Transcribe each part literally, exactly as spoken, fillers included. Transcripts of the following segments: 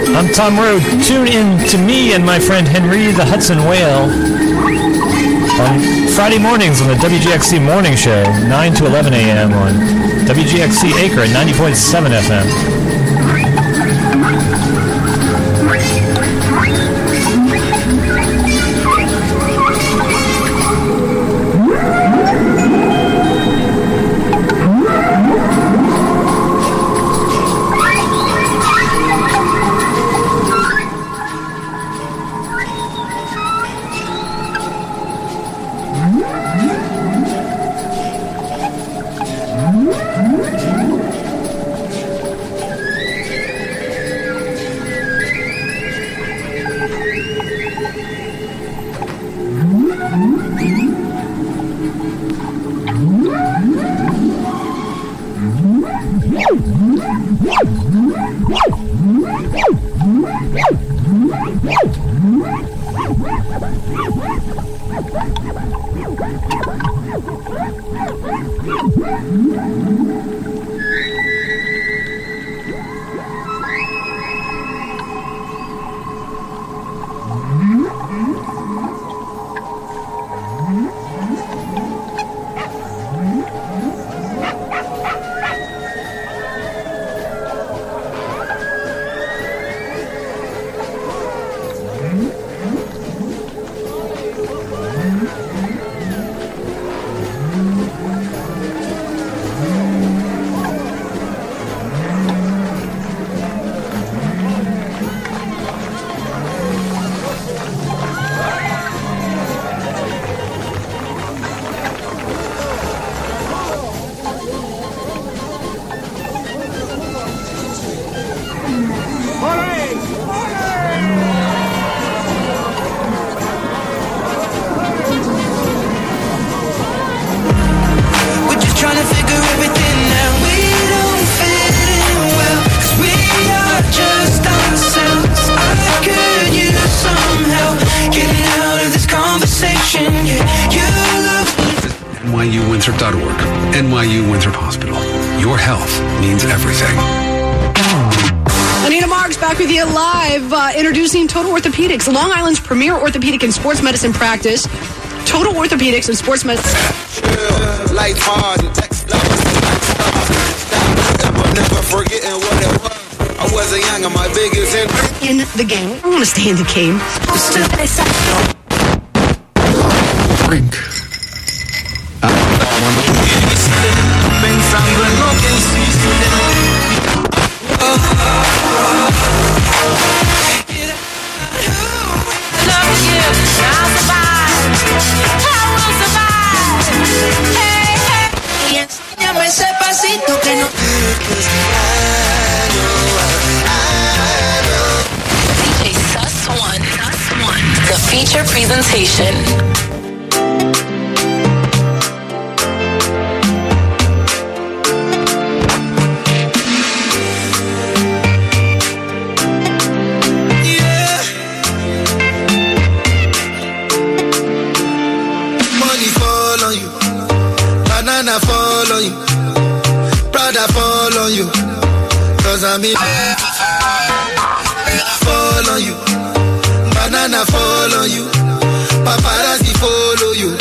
I'm Tom Rowe. Tune in to me and my friend Henry the Hudson Whale on Friday mornings on the W G X C Morning Show, nine to eleven a.m. on W G X C Acre at ninety point seven F M. N Y U Winthrop dot org. N Y U Winthrop Hospital. Your health means everything. Anita Marks back with you live, uh, introducing Total Orthopedics, Long Island's premier orthopedic and sports medicine practice. Total Orthopedics and Sports Medicine. Lights hard and text never forgetting what it was. I wasn't young and my biggest in the game. I want to stay in the game. Drink. Pensando en lo que hiciste. Ese pasito que no D J Sus One, Sus One, the feature presentation. Yeah. Money fall on you, banana fall on you. I fall on you, cause I'm in fall on you, banana fall on you, paparazzi follow you.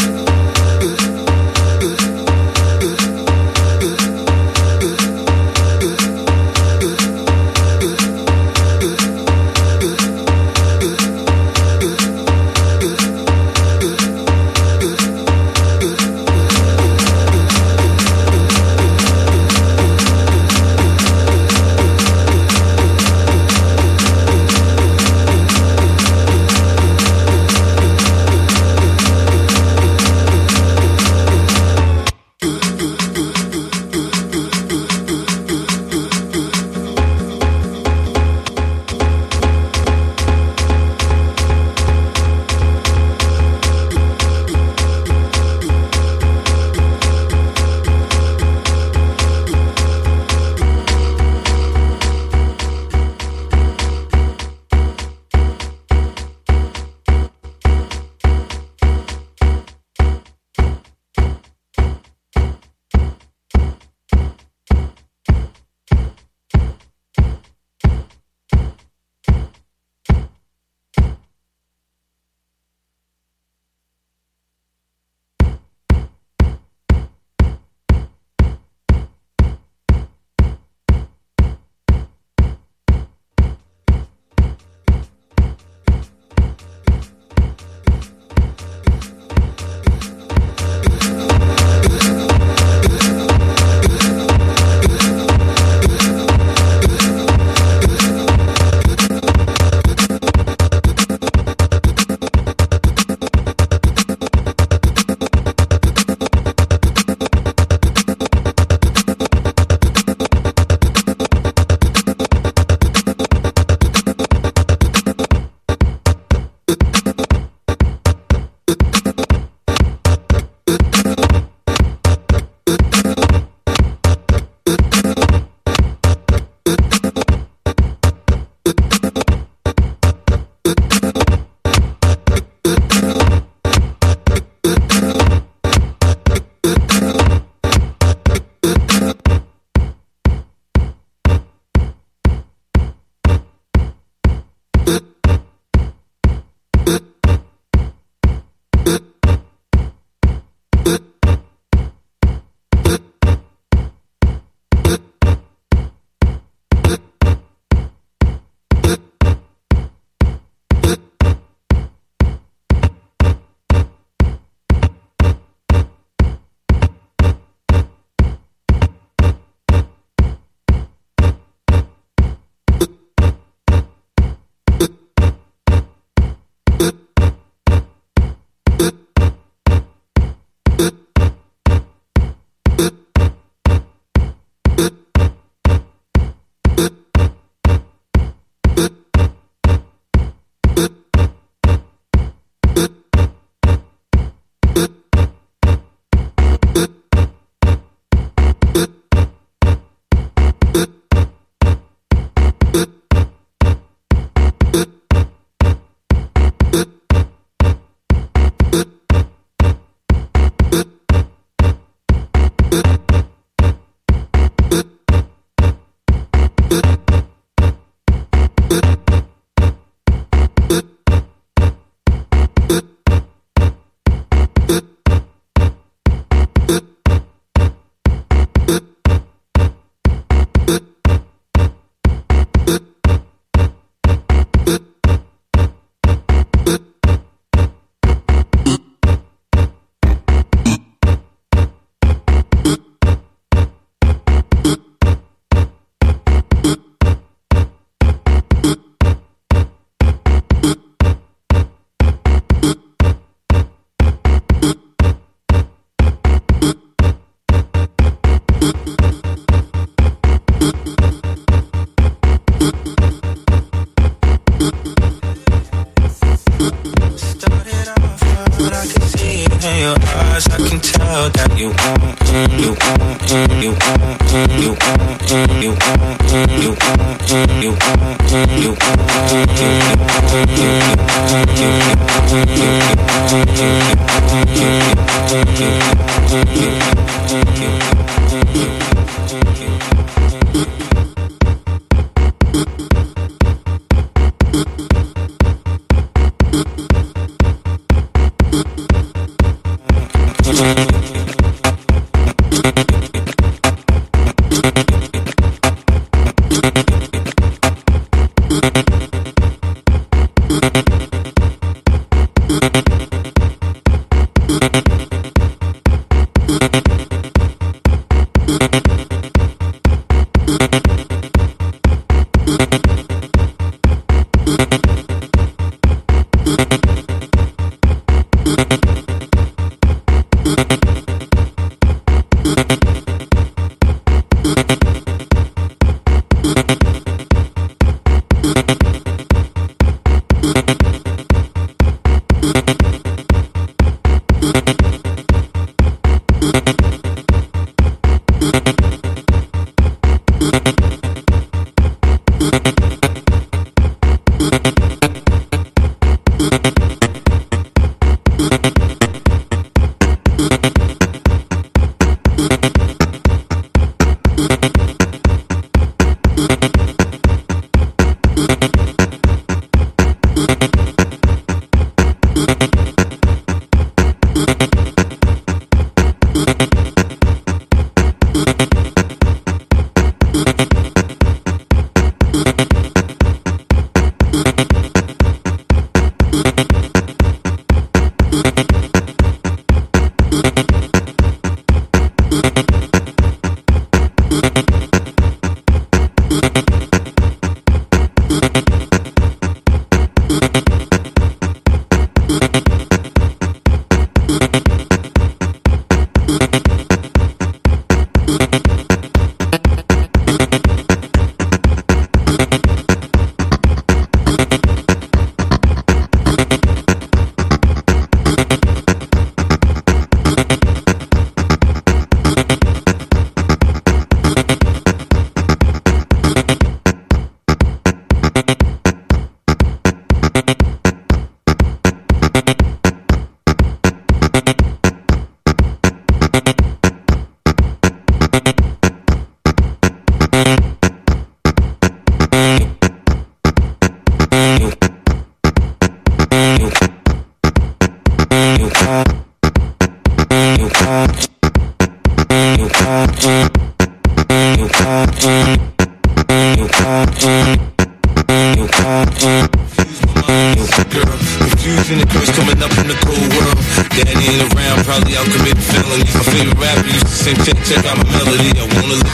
Confusing the curse coming up in the cold world. Daddy ain't around, probably out committing felonies. My favorite rapper used to sing, check, check out my melody. I wanna live.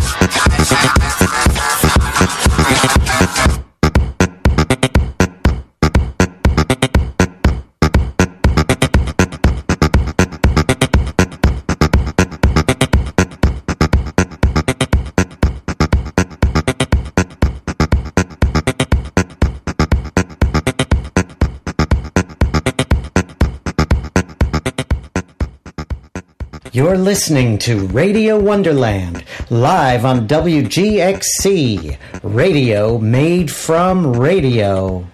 You're listening to Radio Wonderland, live on W G X C, radio made from radio.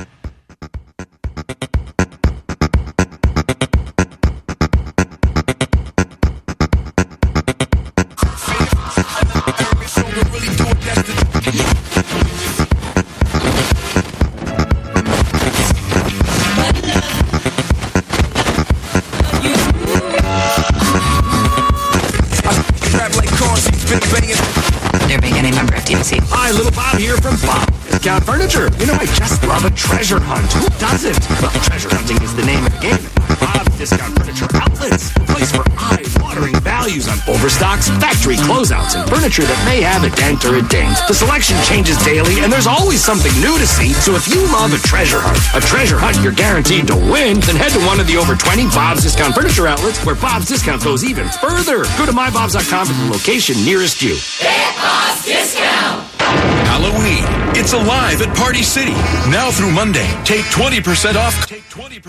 Hi, Little Bob here from Bob Discount Furniture. You know, I just love a treasure hunt. Who doesn't? Well, treasure hunting is the name of the game. Bob's Discount Furniture Outlets, the place for eye-watering values on overstocks, factory closeouts, and furniture that may have a dent or a ding. The selection changes daily, and there's always something new to see. So if you love a treasure hunt, a treasure hunt you're guaranteed to win, then head to one of the over twenty Bob's Discount Furniture Outlets, where Bob's Discount goes even further. Go to my bobs dot com for the location nearest you. Get Bob's Discount. Halloween. It's alive at Party City. Now through Monday. Take twenty percent off. Take twenty percent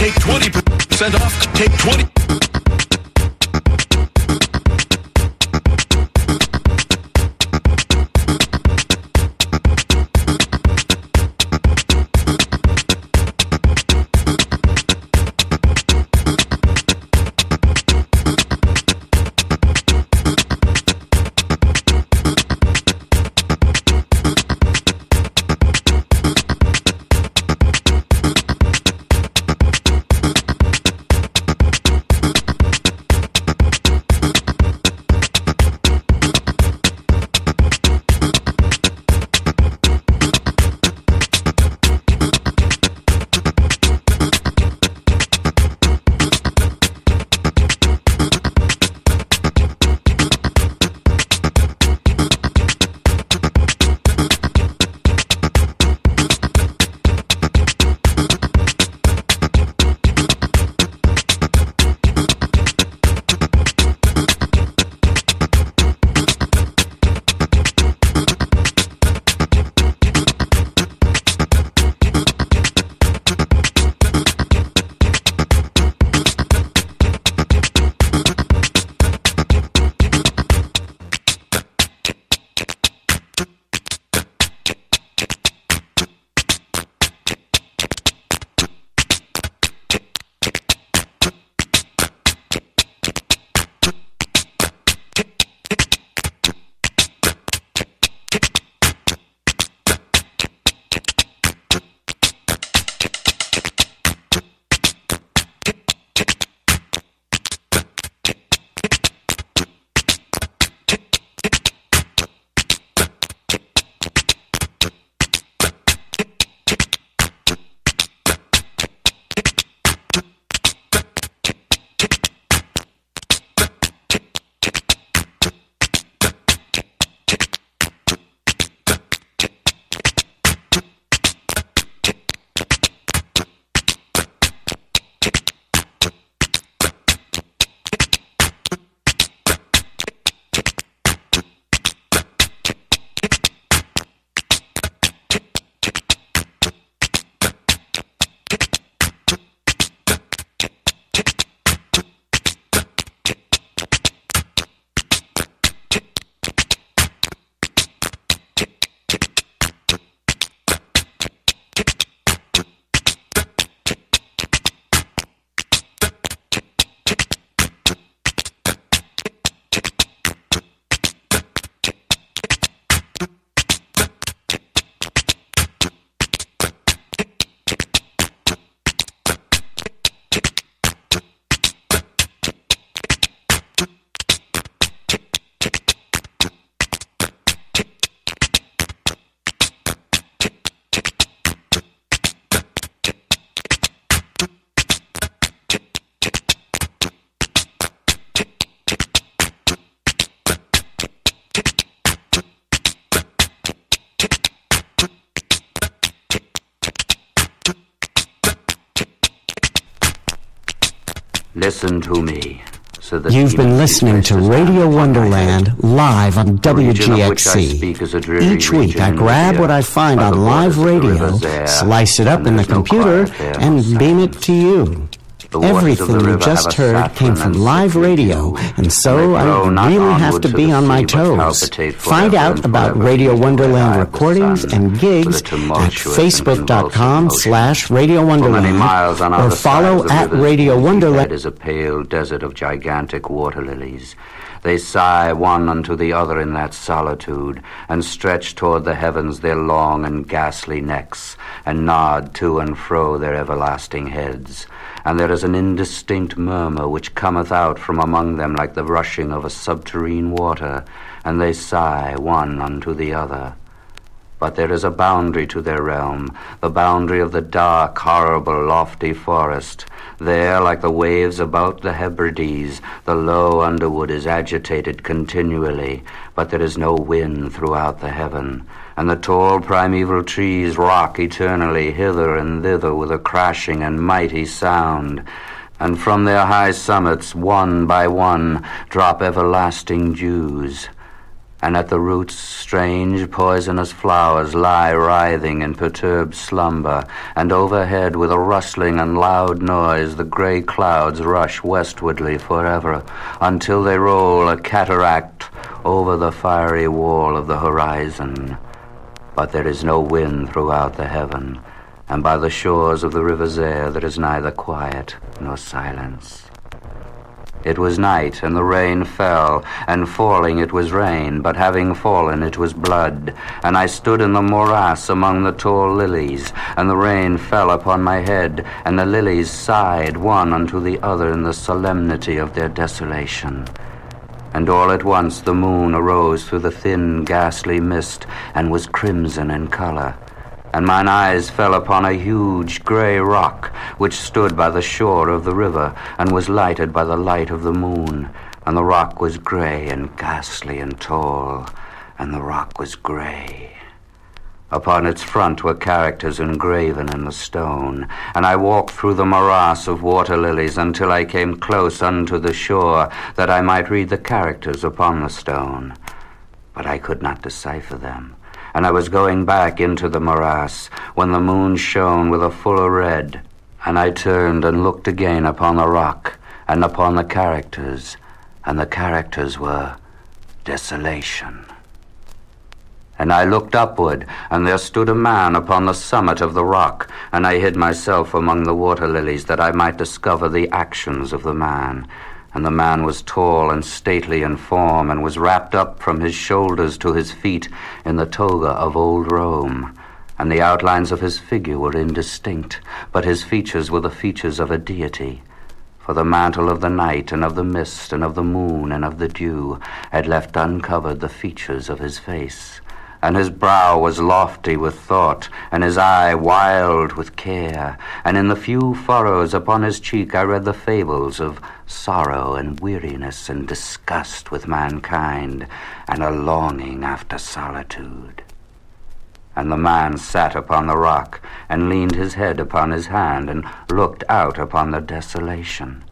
Take twenty percent off. Take twenty. Listen to me. So that You've been listening to Radio Wonderland live on W G X C. Each week I grab what I find on live radio, slice it up in the computer, and beam it to you. Everything you just heard came from live radio, and so I really have to be on my toes. Find out about Radio Wonderland recordings and gigs at facebook.com slash Radio Wonderland, or follow at Radio Wonderland. It is a pale desert of gigantic water lilies. They sigh one unto the other in that solitude, and stretch toward the heavens their long and ghastly necks, and nod to and fro their everlasting heads. And there is an indistinct murmur which cometh out from among them like the rushing of a subterrene water, and they sigh one unto the other. But there is a boundary to their realm, the boundary of the dark, horrible, lofty forest. There, like the waves about the Hebrides, the low underwood is agitated continually, but there is no wind throughout the heaven, and the tall primeval trees rock eternally hither and thither with a crashing and mighty sound, and from their high summits, one by one, drop everlasting dews. and at the roots strange poisonous flowers lie writhing in perturbed slumber, and overhead with a rustling and loud noise the grey clouds rush westwardly forever, until they roll a cataract over the fiery wall of the horizon. But there is no wind throughout the heaven, and by the shores of the river Zaire there is neither quiet nor silence. It was night, and the rain fell, and falling it was rain, but having fallen it was blood. And I stood in the morass among the tall lilies, and the rain fell upon my head, and the lilies sighed one unto the other in the solemnity of their desolation. And all at once the moon arose through the thin, ghastly mist, and was crimson in color. And mine eyes fell upon a huge grey rock, which stood by the shore of the river, and was lighted by the light of the moon. And the rock was grey and ghastly and tall, and the rock was grey. Upon its front were characters engraven in the stone, and I walked through the morass of water lilies until I came close unto the shore, that I might read the characters upon the stone. But I could not decipher them. And I was going back into the morass when the moon shone with a fuller red, and I turned and looked again upon the rock and upon the characters, and the characters were desolation. And I looked upward, and there stood a man upon the summit of the rock, and I hid myself among the water lilies that I might discover the actions of the man. And the man was tall and stately in form, and was wrapped up from his shoulders to his feet in the toga of old Rome. And the outlines of his figure were indistinct, but his features were the features of a deity. For the mantle of the night and of the mist and of the moon and of the dew had left uncovered the features of his face. And his brow was lofty with thought, and his eye wild with care, and in the few furrows upon his cheek I read the fables of sorrow and weariness and disgust with mankind, and a longing after solitude. And the man sat upon the rock, and leaned his head upon his hand, and looked out upon the desolation.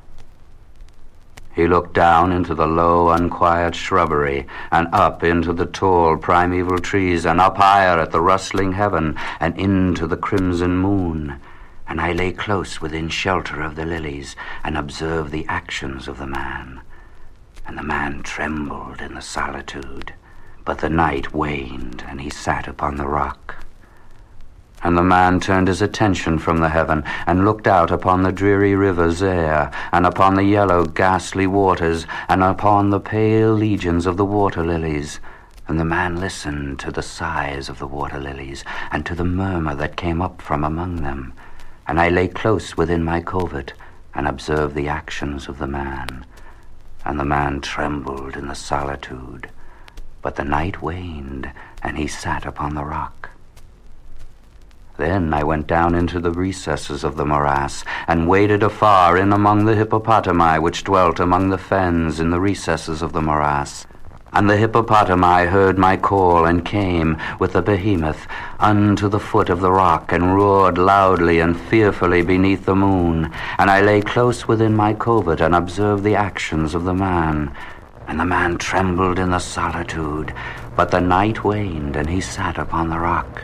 He looked down into the low, unquiet shrubbery, and up into the tall, primeval trees, and up higher at the rustling heaven, and into the crimson moon. And I lay close within shelter of the lilies, and observed the actions of the man. And the man trembled in the solitude, but the night waned, and he sat upon the rock. And the man turned his attention from the heaven, and looked out upon the dreary river Zaire, and upon the yellow ghastly waters, and upon the pale legions of the water lilies. And the man listened to the sighs of the water lilies, and to the murmur that came up from among them. And I lay close within my covert, and observed the actions of the man. And the man trembled in the solitude, but the night waned, and he sat upon the rock. Then I went down into the recesses of the morass, and waded afar in among the hippopotami which dwelt among the fens in the recesses of the morass. And the hippopotami heard my call, and came with the behemoth unto the foot of the rock, and roared loudly and fearfully beneath the moon. And I lay close within my covert, and observed the actions of the man. And the man trembled in the solitude, but the night waned, and he sat upon the rock.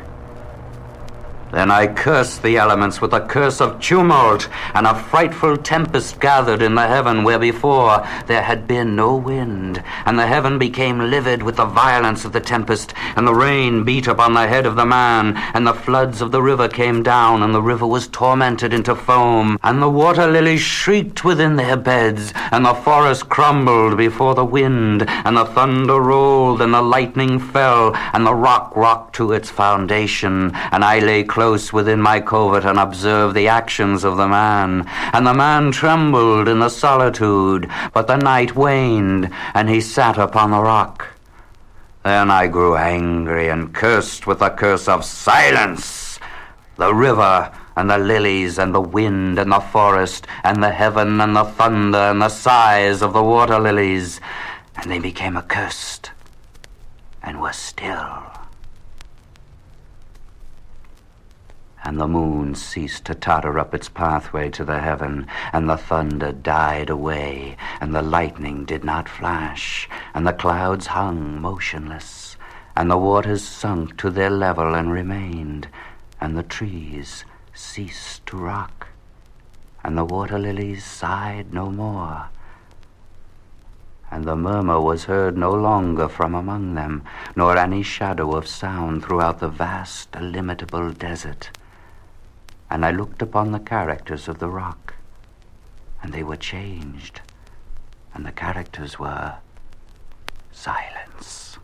Then I cursed the elements with a curse of tumult, and a frightful tempest gathered in the heaven where before there had been no wind. And the heaven became livid with the violence of the tempest, and the rain beat upon the head of the man, and the floods of the river came down, and the river was tormented into foam, and the water lilies shrieked within their beds, and the forest crumbled before the wind, and the thunder rolled, and the lightning fell, and the rock rocked to its foundation. And I lay close within my covert, and observed the actions of the man. And the man trembled in the solitude, but the night waned, and he sat upon the rock. Then I grew angry, and cursed with the curse of silence the river, and the lilies, and the wind, and the forest, and the heaven, and the thunder, and the sighs of the water lilies. And they became accursed, and were still. and the moon ceased to totter up its pathway to the heaven, and the thunder died away, and the lightning did not flash, and the clouds hung motionless, and the waters sunk to their level and remained, and the trees ceased to rock, and the water lilies sighed no more, and the murmur was heard no longer from among them, nor any shadow of sound throughout the vast, illimitable desert. And I looked upon the characters of the rock, and they were changed, and the characters were silence.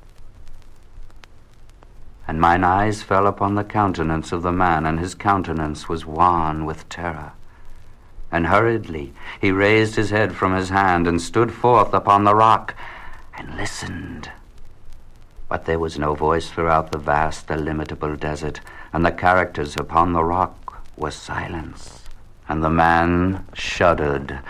And mine eyes fell upon the countenance of the man, and his countenance was wan with terror. And hurriedly he raised his head from his hand, and stood forth upon the rock, and listened. But there was no voice throughout the vast, illimitable desert, and the characters upon the rock was silence. And the man shuddered